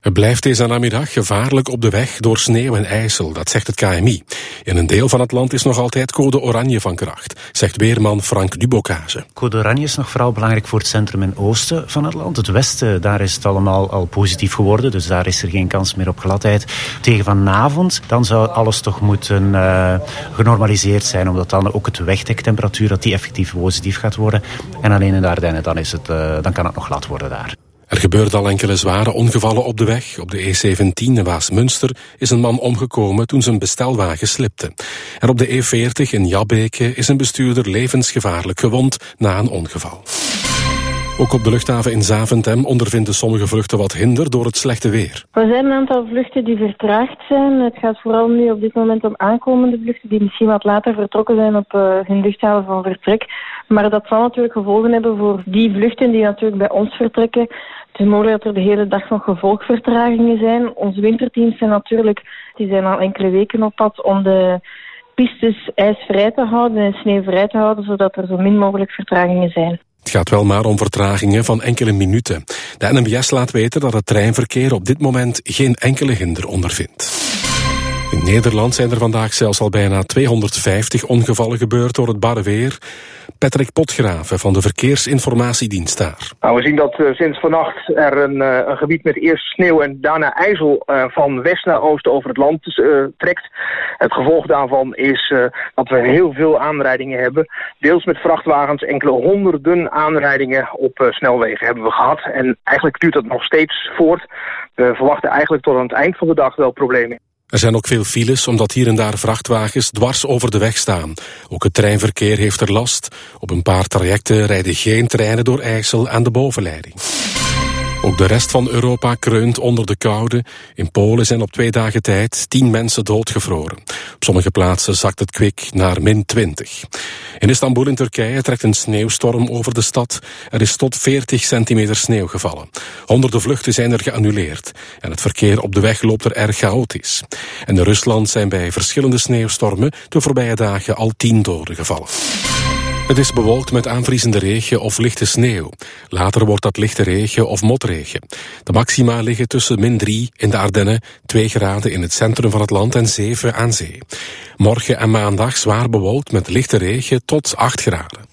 Het blijft deze namiddag gevaarlijk op de weg door sneeuw en ijsel, dat zegt het KMI. In een deel van het land is nog altijd code oranje van kracht, zegt weerman Frank Dubocage. Code oranje is nog vooral belangrijk voor het centrum en oosten van het land. Het westen, daar is het allemaal al positief geworden, dus daar is er geen kans meer op gladheid. Tegen vanavond, dan zou alles toch moeten genormaliseerd zijn, omdat dan ook het wegdektemperatuur, dat die effectief positief gaat worden. En alleen in de Ardennen, dan kan het nog glad worden daar. Er gebeurden al enkele zware ongevallen op de weg. Op de E17 in Waasmunster is een man omgekomen toen zijn bestelwagen slipte. En op de E40 in Jabbeke is een bestuurder levensgevaarlijk gewond na een ongeval. Ook op de luchthaven in Zaventem ondervinden sommige vluchten wat hinder door het slechte weer. Er zijn een aantal vluchten die vertraagd zijn. Het gaat vooral nu op dit moment om aankomende vluchten die misschien wat later vertrokken zijn op hun luchthaven van vertrek. Maar dat zal natuurlijk gevolgen hebben voor die vluchten die natuurlijk bij ons vertrekken. Het is mogelijk dat er de hele dag nog gevolgvertragingen zijn. Onze winterteams zijn al enkele weken op pad om de pistes ijsvrij te houden en sneeuwvrij te houden, zodat er zo min mogelijk vertragingen zijn. Het gaat wel maar om vertragingen van enkele minuten. De NMBS laat weten dat het treinverkeer op dit moment geen enkele hinder ondervindt. In Nederland zijn er vandaag zelfs al bijna 250 ongevallen gebeurd door het barre weer. Patrick Potgraven van de Verkeersinformatiedienst daar. Nou, we zien dat sinds vannacht er een gebied met eerst sneeuw en daarna ijzel van west naar oost over het land trekt. Het gevolg daarvan is dat we heel veel aanrijdingen hebben. Deels met vrachtwagens, enkele honderden aanrijdingen op snelwegen hebben we gehad. En eigenlijk duurt dat nog steeds voort. We verwachten eigenlijk tot aan het eind van de dag wel problemen. Er zijn ook veel files, omdat hier en daar vrachtwagens dwars over de weg staan. Ook het treinverkeer heeft er last. Op een paar trajecten rijden geen treinen door IJssel aan de bovenleiding. Ook de rest van Europa kreunt onder de koude. In Polen zijn op 2 dagen tijd 10 mensen doodgevroren. Op sommige plaatsen zakt het kwik naar -20. In Istanbul in Turkije trekt een sneeuwstorm over de stad. Er is tot 40 centimeter sneeuw gevallen. Honderden vluchten zijn er geannuleerd. En het verkeer op de weg loopt er erg chaotisch. En in Rusland zijn bij verschillende sneeuwstormen de voorbije dagen al 10 doden gevallen. Het is bewolkt met aanvriezende regen of lichte sneeuw. Later wordt dat lichte regen of motregen. De maxima liggen tussen -3 in de Ardennen, 2 graden in het centrum van het land en 7 aan zee. Morgen en maandag zwaar bewolkt met lichte regen tot 8 graden.